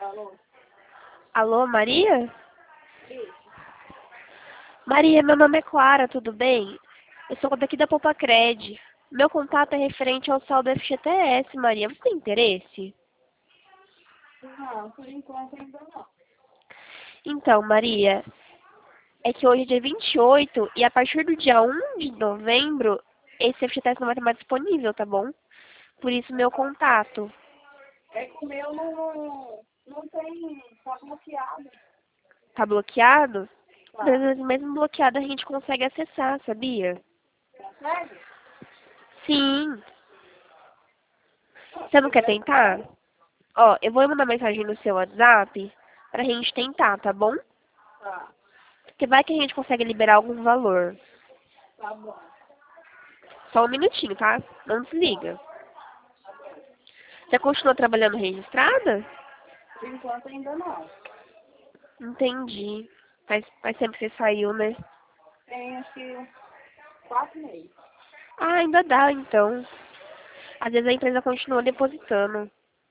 Alô? Alô, Maria? Isso. Maria, meu nome é Clara, tudo bem? Eu sou daqui da Popacred. Meu contato é referente ao saldo FGTS, Maria. Você tem interesse? Não, por enquanto ainda não. Então, Maria, é que hoje é dia 28 e a partir do dia 1 de novembro, esse FGTS não vai estar mais disponível, tá bom? Por isso, meu contato. É que o meu não tem, tá bloqueado. Tá bloqueado? Mas, às Tá. vezes, mesmo bloqueado, a gente consegue acessar, sabia? Consegue? Sim. Você Se não quer quiser, tentar? Ó, eu vou mandar mensagem no seu WhatsApp pra gente tentar, tá bom? tá. Porque vai que a gente consegue liberar algum valor. Tá bom. Só um minutinho, tá? Não Tá. desliga. Você continua trabalhando registrada? Por enquanto ainda não. Entendi. Faz tempo que você saiu, né? Tem acho que uns 4 meses. Ah, ainda dá, então. Às vezes a empresa continua depositando.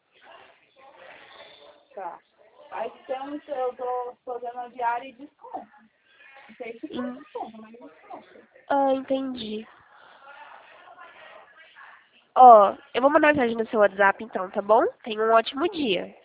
Tá. Aí então eu tô fazendo a diária e desconto. Não sei se foi Em- desconto, mas desconto. Ah, entendi. Ó, eu vou mandar mensagem no seu WhatsApp então, tá bom? Tenha um ótimo dia.